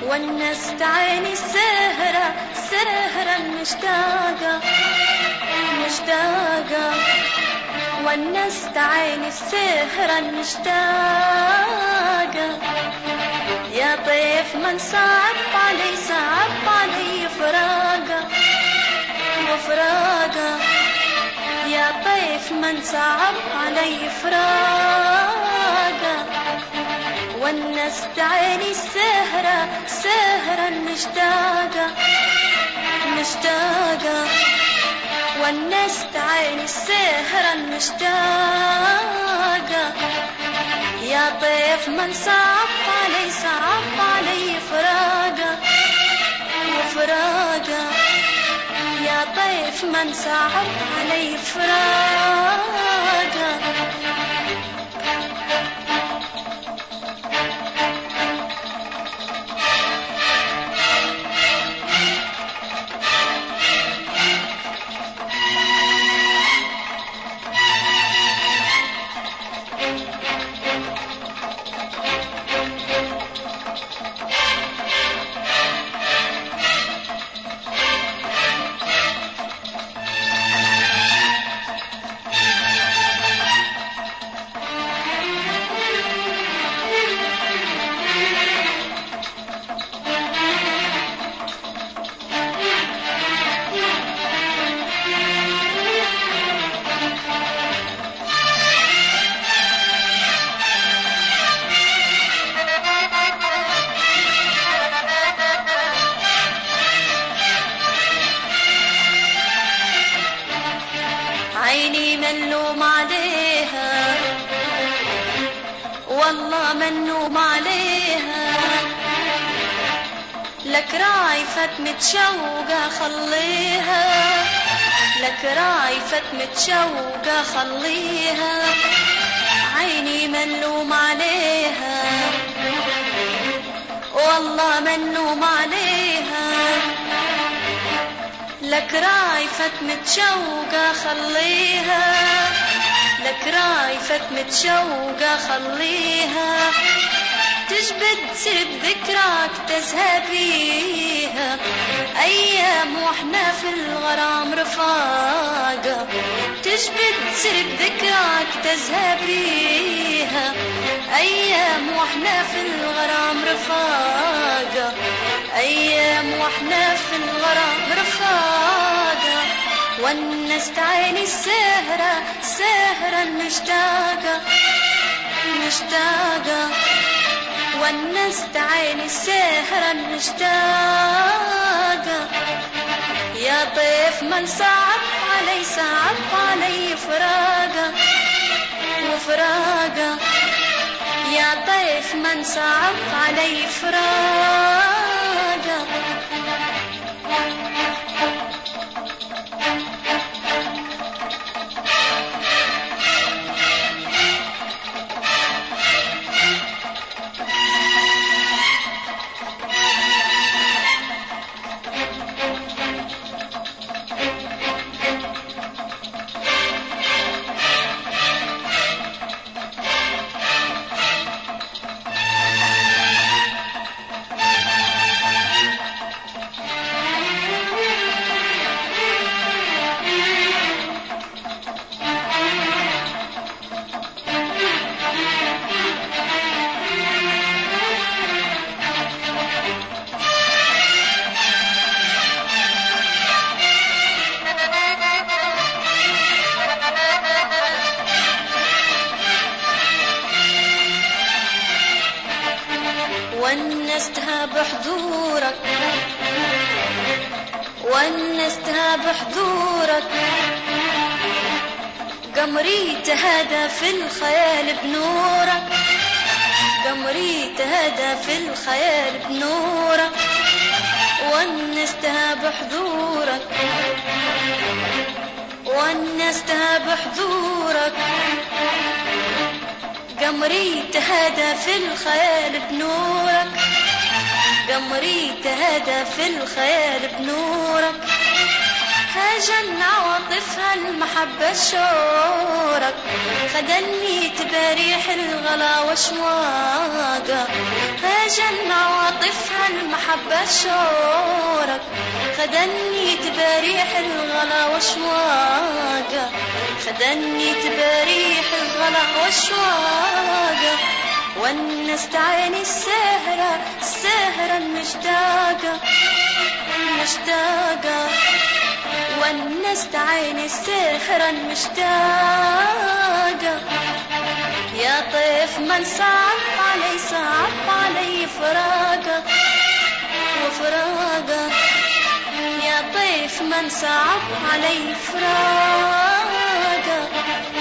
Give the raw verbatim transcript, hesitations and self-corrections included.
ونست عيني السهرة سهرة مشتاقة مشتاقة، ونست عيني السهرة مشتاقة. يا طيف من صعب علي صعب علي فراقة وفراقة، يا طيف من صعب علي فراقة. ونست عيني السهرة سهرة مشتاقة مشتاقة، ونست عيني السهرة مشتاقة. يا طيف من صعب علي صعب علي فراقة وفراقة، يا طيف من صعب علي فراقة. عيني منوم عليها والله منوم عليها، لك رايفة متشوقة خليها، لك رايفة متشوقة خليها. عيني منوم عليها والله منوم عليها، لك رايفة متشوقة خليها، لك رايفة متشوقة خليها. تجبد سرد ذكراك تزهى فيها، أيام وإحنا في الغرام رفاقة. تجبد سرد ذكراك تزهى فيها، أيام وإحنا في الغرام رفاقة، أيام وإحنا في الغرام رفاقة. ونست عيني السهرة سهرة مشتاقة مشتاقة، ونست عيني السهرة مشتاقة. يا طيف من صعب علي صعب علي فراقة وفراقة، يا طيف من صعب علي فراقة. ونستها بحضورك ونستها بحضورك، قمري تهدى في الخيال بنورك، قمري تهدى في الخيال بنورك. ونستها بحضورك ونستها بحضورك، قمري تهدى في الخيال بنورك، قمري تهدى في الخيال بنورك. هاجن عواطفها المحبة شورك، خدني تباريح الغلا وشواقة. هاجن عواطفها عاطفها المحبة شعورك خدني تباريح الغلا وشواقة خدني تباريح الغلا وشواقة ونست عيني السهرة السهرة المشتاقة مشتاقة ونست عيني السهرة المشتاقة يا طيف من صعب علي صعب علي فراقة وفراقة يا طيف من صعب علي فراقة